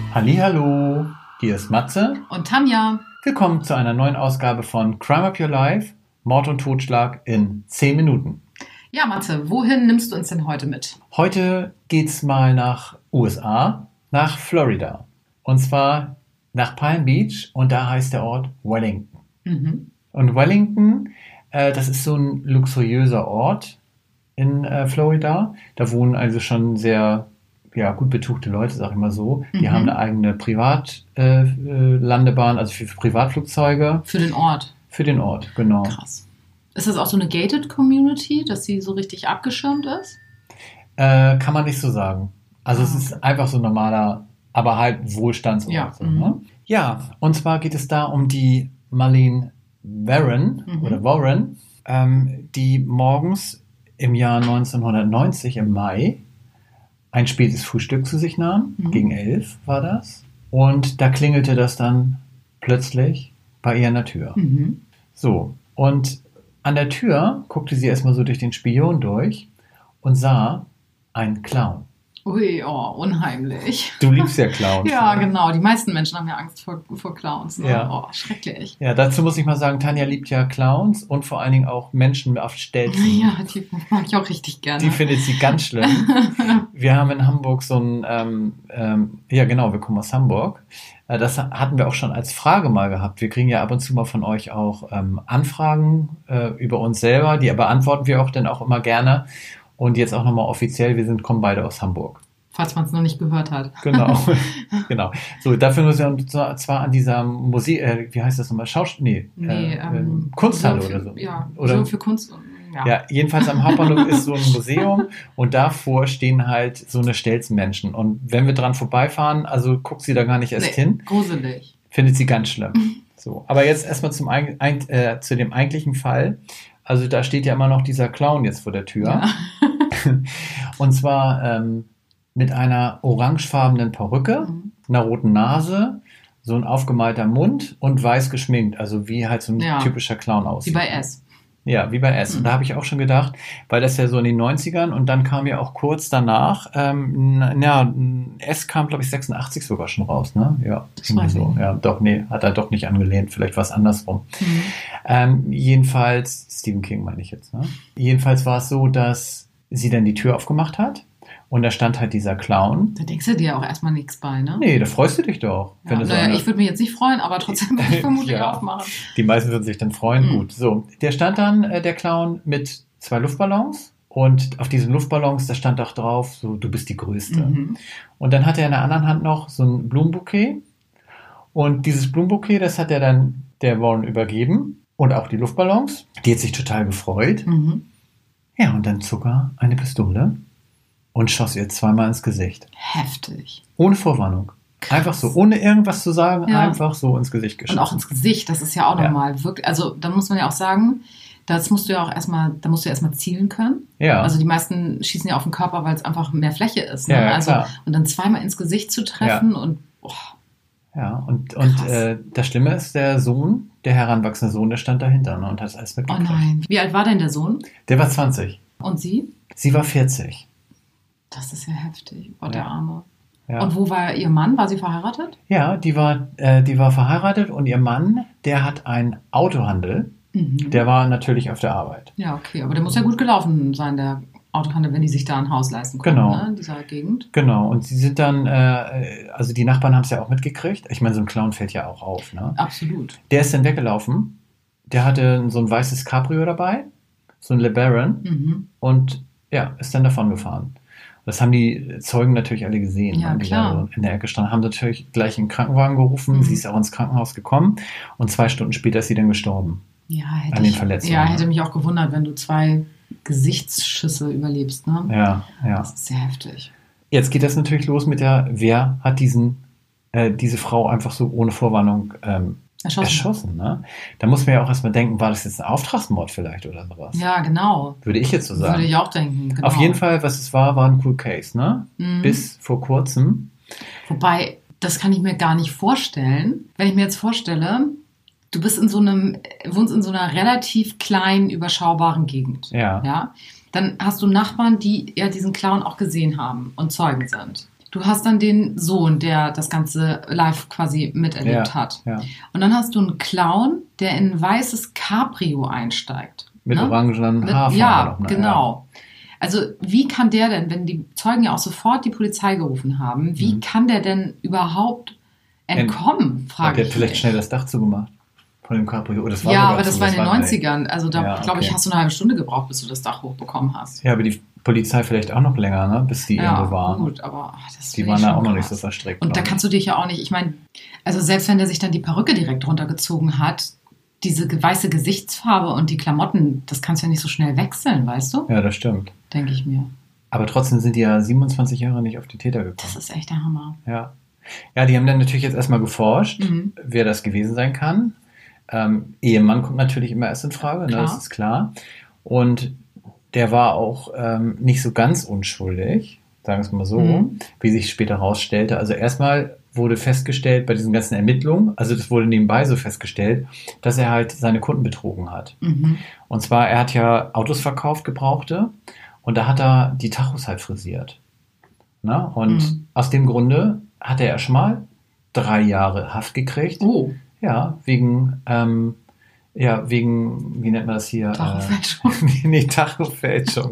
Hallihallo, hier ist Matze und Tanja. Willkommen zu einer neuen Ausgabe von Crime Up Your Life, Mord und Totschlag in 10 Minuten. Ja, Matze, wohin nimmst du uns denn heute mit? Heute geht's mal nach USA, nach Florida. Und zwar nach Palm Beach und da heißt der Ort Wellington. Und Wellington, das ist so ein luxuriöser Ort in Florida. Da wohnen also schon sehr gut betuchte Leute, sag ich mal so. Die haben eine eigene Privatlandebahn, also für Privatflugzeuge. Für den Ort? Für den Ort, genau. Krass. Ist das auch so eine gated Community, dass sie so richtig abgeschirmt ist? Kann man nicht so sagen. Also es ist einfach so ein normaler, aber halt Wohlstandsort. Ja. So, ne? Ja, und zwar geht es da um die Marlene Warren, die morgens im Jahr 1990 im Mai ein spätes Frühstück zu sich nahm, gegen 11 war das. Und da klingelte das dann plötzlich bei ihr an der Tür. So, und an der Tür guckte sie erstmal so durch den Spion durch und sah einen Clown. Ui, oh, unheimlich. Du liebst ja Clowns. Ja, ne? genau. Die meisten Menschen haben ja Angst vor Clowns. Ne? Ja. Oh, schrecklich. Ja, dazu muss ich mal sagen, Tanja liebt ja Clowns und vor allen Dingen auch Menschen auf Stelzen. Ja, die mag ich auch richtig gerne. Die findet sie ganz schlimm. Wir haben in Hamburg so ein, wir kommen aus Hamburg. Das hatten wir auch schon als Frage mal gehabt. Wir kriegen ja ab und zu mal von euch auch Anfragen über uns selber. Die beantworten wir auch dann auch immer gerne. Und jetzt auch nochmal offiziell, kommen beide aus Hamburg. Falls man es noch nicht gehört hat. Genau. So, dafür müssen wir uns zwar an dieser Musik, wie heißt das nochmal? Kunsthalle oder so. Ja, oder so für Kunst. Ja, jedenfalls am Hauptbahnhof ist so ein Museum und davor stehen halt so eine Stelzenmenschen. Und wenn wir dran vorbeifahren, also guckt sie da gar nicht erst hin. Gruselig. Findet sie ganz schlimm. So, aber jetzt erstmal zu dem eigentlichen Fall. Also da steht ja immer noch dieser Clown jetzt vor der Tür. Ja. Und zwar mit einer orangefarbenen Perücke, einer roten Nase, so ein aufgemalter Mund und weiß geschminkt. Also wie halt so ein typischer Clown aussieht. Wie bei S. Ja, wie bei S. Und da habe ich auch schon gedacht, weil das ja so in den 90ern und dann kam ja auch kurz danach, S kam, glaube ich, 86 sogar schon raus, ne? Ja, das weiß so. Ich. Ja, doch, nee, hat er doch nicht angelehnt, vielleicht was andersrum. Jedenfalls, Stephen King meine ich jetzt, ne? Jedenfalls war es so, dass sie dann die Tür aufgemacht hat und da stand halt dieser Clown. Da denkst du dir auch erstmal nichts bei, ne? Nee, da freust du dich doch. Ja, ich würde mich jetzt nicht freuen, aber trotzdem würde ich vermutlich aufmachen. Die meisten würden sich dann freuen. Gut, so. Der stand dann, der Clown, mit 2 Luftballons und auf diesen Luftballons, da stand auch drauf, so, du bist die Größte. Und dann hat er in der anderen Hand noch so ein Blumenbouquet und dieses Blumenbouquet, das hat er dann der Warren übergeben und auch die Luftballons. Die hat sich total gefreut. Ja, und dann zog er eine Pistole und schoss ihr 2-mal ins Gesicht. Heftig. Ohne Vorwarnung. Krass. Einfach so, ohne irgendwas zu sagen, einfach so ins Gesicht geschossen. Und auch ins Gesicht, das ist ja auch nochmal wirklich, also da muss man ja auch sagen, da musst du ja erstmal zielen können. Ja. Also die meisten schießen ja auf den Körper, weil es einfach mehr Fläche ist. Ne? Ja, also, klar. Und dann 2-mal ins Gesicht zu treffen und ja, und das Schlimme ist, der heranwachsende Sohn, der stand dahinter, ne, und hat alles mitgekriegt. Oh nein. Wie alt war denn der Sohn? Der war 20. Und sie? Sie war 40. Das ist ja heftig. Oh, der Arme. Ja. Und wo war ihr Mann? War sie verheiratet? Ja, die war verheiratet und ihr Mann, der hat einen Autohandel. Der war natürlich auf der Arbeit. Ja, okay. Aber der muss ja gut gelaufen sein, der Autohandel, wenn die sich da ein Haus leisten können, ne, in dieser Gegend. Genau. Und sie sind dann, also die Nachbarn haben es ja auch mitgekriegt. Ich meine, so ein Clown fällt ja auch auf, ne? Absolut. Der ist dann weggelaufen. Der hatte so ein weißes Cabrio dabei, so ein LeBaron und ist dann davon gefahren. Das haben die Zeugen natürlich alle gesehen, ja, die klar. da in der Ecke standen. Haben natürlich gleich einen Krankenwagen gerufen. Sie ist auch ins Krankenhaus gekommen und 2 Stunden später ist sie dann gestorben. Ja, an den Verletzungen. Ja, hätte mich auch gewundert, wenn du 2 Gesichtsschüsse überlebst, ne? Ja. Das ist sehr heftig. Jetzt geht das natürlich los mit wer hat diese Frau einfach so ohne Vorwarnung erschossen, ne? Da muss man ja auch erstmal denken, war das jetzt ein Auftragsmord vielleicht oder sowas? Ja, genau. Würde ich jetzt so sagen. Würde ich auch denken, genau. Auf jeden Fall, was es war ein Cool Case, ne? Bis vor kurzem. Wobei, das kann ich mir gar nicht vorstellen. Wenn ich mir jetzt vorstelle, du wohnst in so einer relativ kleinen, überschaubaren Gegend. Ja. Dann hast du Nachbarn, die ja diesen Clown auch gesehen haben und Zeugen sind. du hast dann den Sohn, der das Ganze live quasi miterlebt hat. Ja. Und dann hast du einen Clown, der in ein weißes Cabrio einsteigt. Mit orangenen Haarfarbe. Ja, noch, genau. Ja. Also wie kann der denn, wenn die Zeugen ja auch sofort die Polizei gerufen haben, wie kann der denn überhaupt entkommen, frage ich mich. Hat der vielleicht schnell das Dach zugemacht von dem Cabrio? Das war aber das war in den 90ern. Also da, glaube ich, hast du eine halbe Stunde gebraucht, bis du das Dach hochbekommen hast. Ja, aber die Polizei vielleicht auch noch länger, ne? Bis die irgendwo waren. Gut, aber die waren da auch noch nicht so verstrickt. Und da kannst du dich ja auch nicht, ich meine, also selbst wenn der sich dann die Perücke direkt runtergezogen hat, diese weiße Gesichtsfarbe und die Klamotten, das kannst du ja nicht so schnell wechseln, weißt du? Ja, das stimmt. Denke ich mir. Aber trotzdem sind die ja 27 Jahre nicht auf die Täter gekommen. Das ist echt der Hammer. Ja. Ja, die haben dann natürlich jetzt erstmal geforscht, wer das gewesen sein kann. Ehemann kommt natürlich immer erst in Frage, ne? Das ist klar. Und der war auch nicht so ganz unschuldig, sagen wir es mal so, wie sich später herausstellte. Also erstmal wurde festgestellt bei diesen ganzen Ermittlungen, also das wurde nebenbei so festgestellt, dass er halt seine Kunden betrogen hat. Und zwar, er hat ja Autos verkauft, gebrauchte, und da hat er die Tachos halt frisiert. Na? Und aus dem Grunde hatte er schon mal 3 Jahre Haft gekriegt. Oh. Ja, wegen, wie nennt man das hier? Tachofälschung. Nee, Tachofälschung.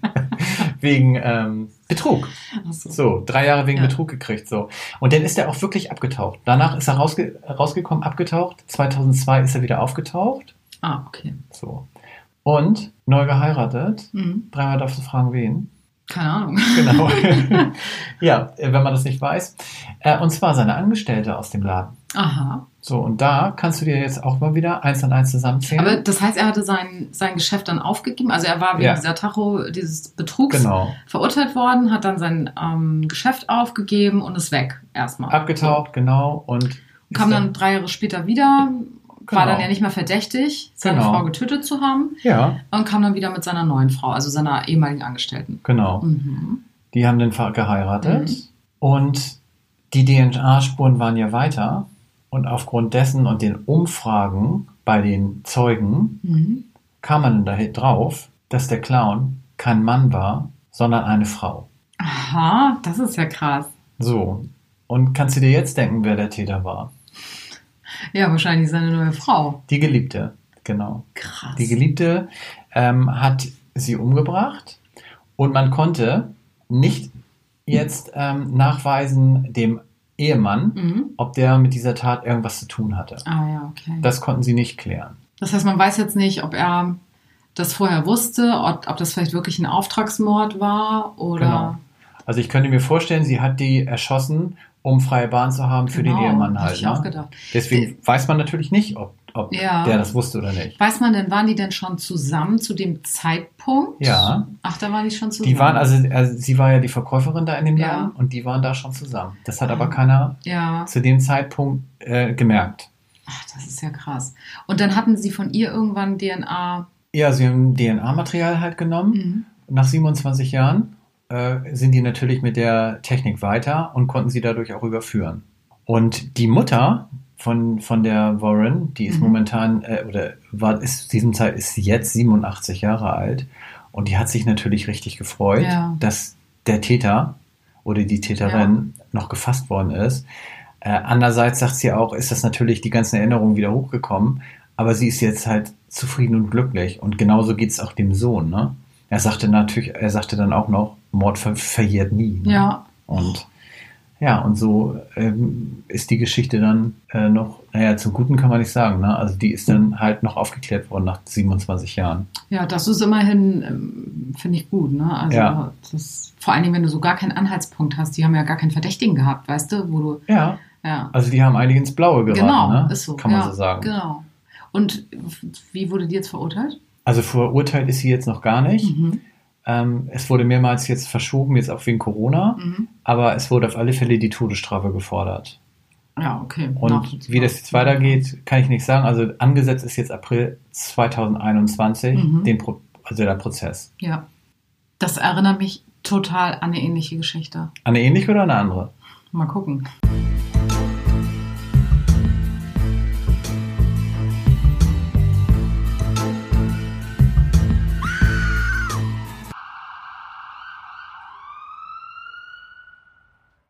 Wegen Betrug. Ach so. So, 3 Jahre wegen Betrug gekriegt. So. Und dann ist er auch wirklich abgetaucht. Danach ist er rausgekommen, abgetaucht. 2002 ist er wieder aufgetaucht. Ah, okay. So. Und neu geheiratet. 3-mal darfst du fragen, wen? Keine Ahnung. Genau. Ja, wenn man das nicht weiß. Und zwar seine Angestellte aus dem Laden. Aha. So, und da kannst du dir jetzt auch mal wieder 1 und 1 zusammenzählen. Aber das heißt, er hatte sein Geschäft dann aufgegeben? Also er war wegen dieses Betrugs verurteilt worden, hat dann sein Geschäft aufgegeben und ist weg erstmal. Abgetaucht, genau. Und kam dann 3 Jahre später wieder, war dann ja nicht mehr verdächtig, seine Frau getötet zu haben. Ja. Und kam dann wieder mit seiner neuen Frau, also seiner ehemaligen Angestellten. Genau. Die haben dann geheiratet. Und die DNA-Spuren waren ja weiter. Und aufgrund dessen und den Umfragen bei den Zeugen kam man dann drauf, dass der Clown kein Mann war, sondern eine Frau. Aha, das ist ja krass. So, und kannst du dir jetzt denken, wer der Täter war? Ja, wahrscheinlich seine neue Frau. Die Geliebte, genau. Krass. Die Geliebte hat sie umgebracht und man konnte nicht jetzt nachweisen dem Ehemann, ob der mit dieser Tat irgendwas zu tun hatte. Ah ja, okay. Das konnten sie nicht klären. Das heißt, man weiß jetzt nicht, ob er das vorher wusste, ob das vielleicht wirklich ein Auftragsmord war oder... Genau. Also ich könnte mir vorstellen, sie hat die erschossen, um freie Bahn zu haben für den Ehemann halt. Hätte ich auch gedacht. Deswegen weiß man natürlich nicht, ob der das wusste oder nicht. Weiß man denn, waren die denn schon zusammen zu dem Zeitpunkt? Ja. Ach, da waren die schon zusammen. Die waren, also sie war ja die Verkäuferin da in dem Laden und die waren da schon zusammen. Das hat aber keiner zu dem Zeitpunkt gemerkt. Ach, das ist ja krass. Und dann hatten sie von ihr irgendwann DNA? Ja, sie haben DNA-Material halt genommen. Nach 27 Jahren sind die natürlich mit der Technik weiter und konnten sie dadurch auch überführen. Und die Mutter von der Warren, die ist momentan, ist jetzt 87 Jahre alt und die hat sich natürlich richtig gefreut, dass der Täter oder die Täterin noch gefasst worden ist. Andererseits sagt sie auch, ist das natürlich die ganzen Erinnerungen wieder hochgekommen, aber sie ist jetzt halt zufrieden und glücklich und genauso geht es auch dem Sohn, ne? Er sagte dann auch noch, Mord verjährt nie. Ne? Ja. Und so ist die Geschichte dann zum Guten kann man nicht sagen. Ne? Also die ist dann halt noch aufgeklärt worden nach 27 Jahren. Ja, das ist immerhin, finde ich gut. Ne? Also das, vor allen Dingen, wenn du so gar keinen Anhaltspunkt hast. Die haben ja gar keinen Verdächtigen gehabt, weißt du? Wo du also die haben einige ins Blaue geraten. Genau, ne? Ist so. Kann man so sagen. Genau. Und wie wurde die jetzt verurteilt? Also verurteilt ist sie jetzt noch gar nicht. Es wurde mehrmals jetzt verschoben, jetzt auch wegen Corona, aber es wurde auf alle Fälle die Todesstrafe gefordert. Ja, okay. Und wie das jetzt weitergeht, kann ich nicht sagen. Also angesetzt ist jetzt April 2021, der Prozess. Ja, das erinnert mich total an eine ähnliche Geschichte. An eine ähnliche oder eine andere? Mal gucken.